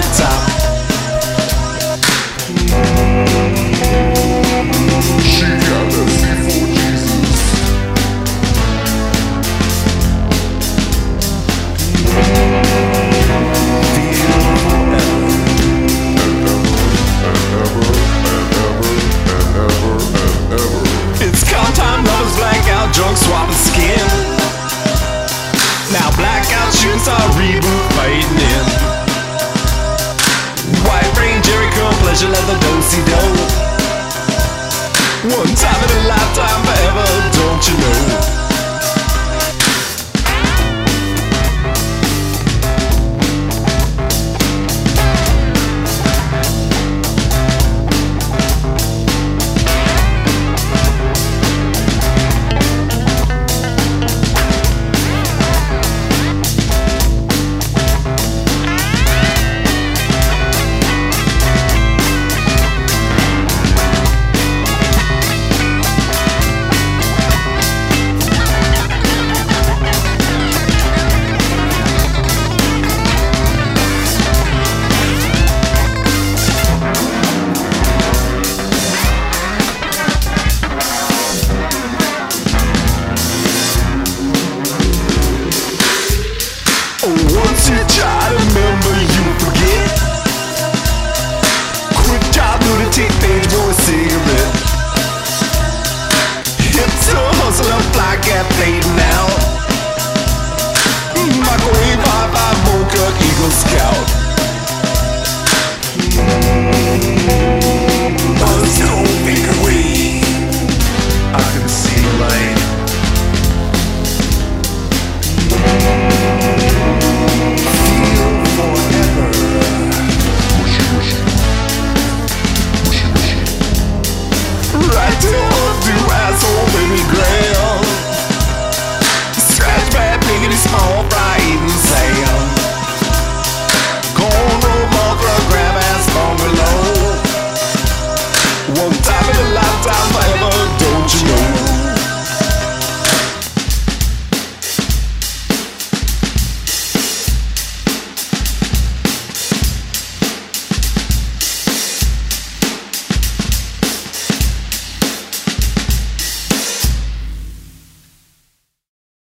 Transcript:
top. She got the C4 Jesus. It's come time, lovers black out, drunk swapping skin. Now blackout shoots are reboot fading in. White rain, Jericho, pleasure leather, do-si-do. One time in a lifetime, forever, don't you know? Once you try to remember, you forget. Quick job, lunatic, page boy, cigarette. Hipster, hustler, fly cat, play